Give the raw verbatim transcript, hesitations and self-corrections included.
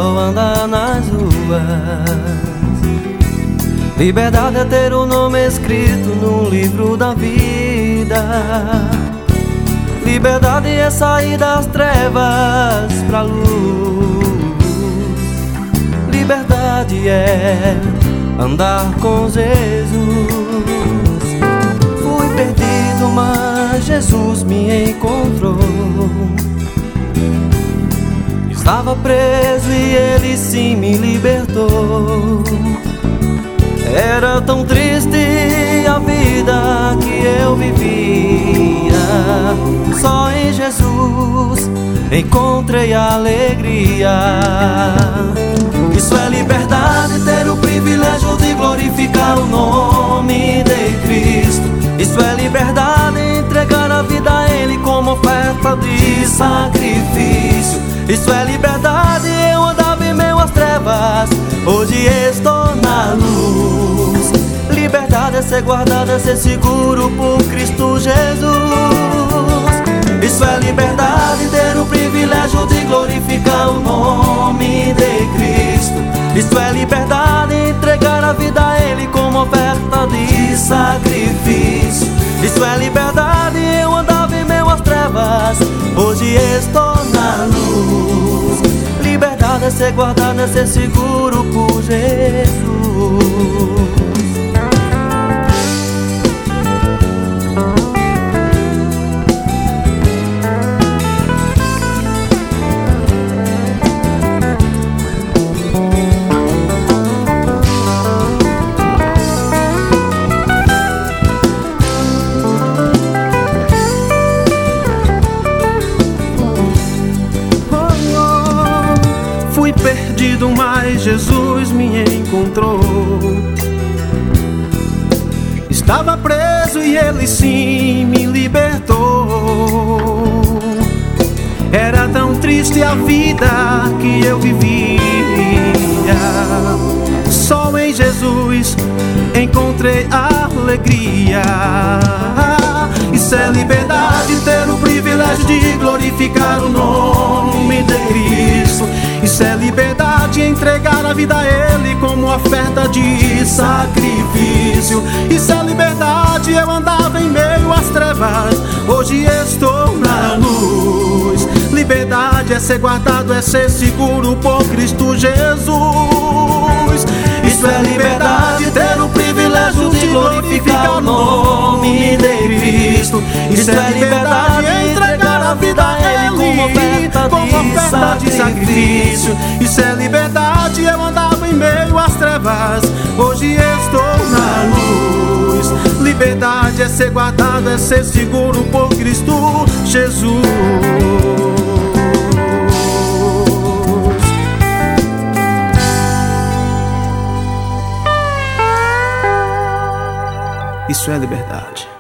ao andar nas ruas. Liberdade é ter o nome escrito no livro da vida. Liberdade é sair das trevas pra luz. Liberdade é andar com Jesus. Fui perdido, mas Jesus me encontrou. Estava preso e Ele sim me libertou. Era tão triste a vida que eu vivia. Só em Jesus encontrei alegria. Isso é liberdade, ter o privilégio de glorificar o nome de Cristo. Isso é liberdade, entregar a vida a Ele como oferta de sacrifício. Isso é liberdade, eu andava em meio às trevas, hoje estou na luz. Liberdade é ser guardado, é ser seguro por Cristo Jesus. Isso é liberdade, ter o privilégio de glorificar o nome de Cristo. Isso é liberdade, entregar a vida a Ele como oferta de sacrifício. Isso é liberdade, eu andava em meio às trevas, hoje estou na luz. Liberdade é ser guardado, é ser seguro por Jesus. Fui perdido, mas Jesus me encontrou. Estava preso e Ele sim me libertou. Era tão triste a vida que eu vivia. Só em Jesus encontrei alegria. Isso é liberdade, ter o privilégio de glorificar o nome de Cristo. Isso é liberdade, entregar a vida a Ele como oferta de sacrifício. Isso é liberdade, eu andava em meio às trevas, hoje estou na luz. Liberdade é ser guardado, é ser seguro por Cristo Jesus. Isso é liberdade, ter o privilégio de glorificar o nome de Cristo. Isso é liberdade, entregar a vida a Ele como oferta de sacrifício. Isso é liberdade, eu andava em meio às trevas, hoje estou na luz. Liberdade é ser guardado, é ser seguro por Cristo Jesus. Isso é liberdade.